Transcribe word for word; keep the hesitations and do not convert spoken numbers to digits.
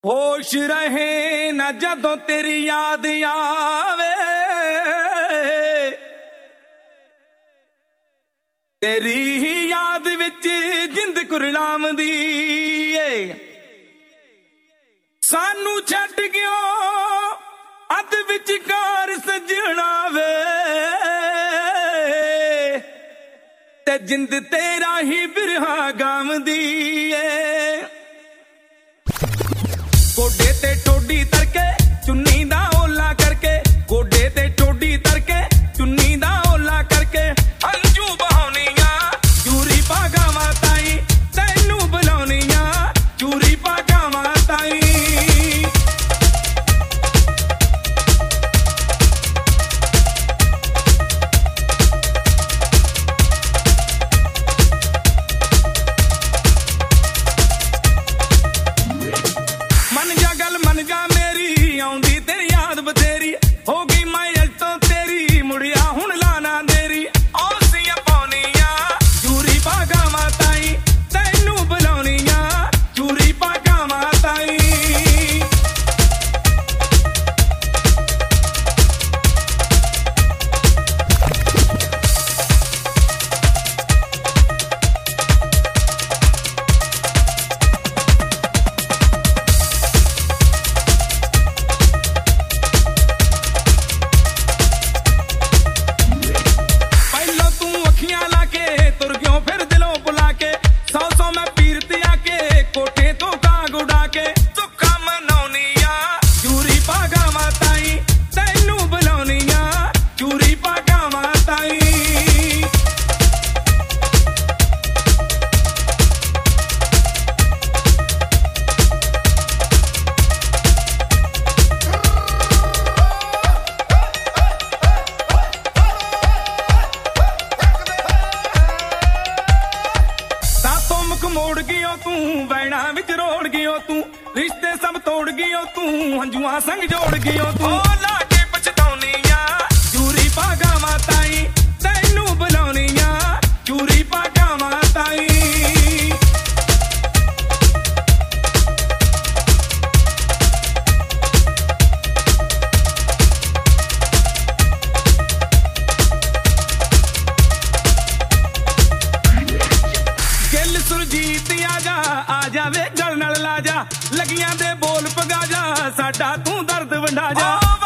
होश रहे न जदों तेरी याद आवे, तेरी ही याद विच जिंद कुरलामदी ए। सानू छड्ड गयो अध विचकार सजना वे, ते जिंद तेरा ही बिरहा गावदी ए। गोडे ते टोडी तरके चुन्नी दा ओला करके, गोडे ते टोडी तरके चुन्नी दा ओला करके, अंजू बहाउनिया चूरी पागा माताई, तैनू बुलाउनिया चूरी पागा माताई। मोड़ गियो तू वैणा विच रोड़ गियो तू, रिश्ते सब तोड़ गियो तू, हंजुआ संग जोड़ गियो तू। लाके पछताउनिया चूरी पागा माताई, तैनू बुलाउनिया चूरी पागा माताई। सुरजीत आजा आजा वे गल नाल लाजा, लगियां दे बोल पगा जा, साडा तू दर्द वंडा जा।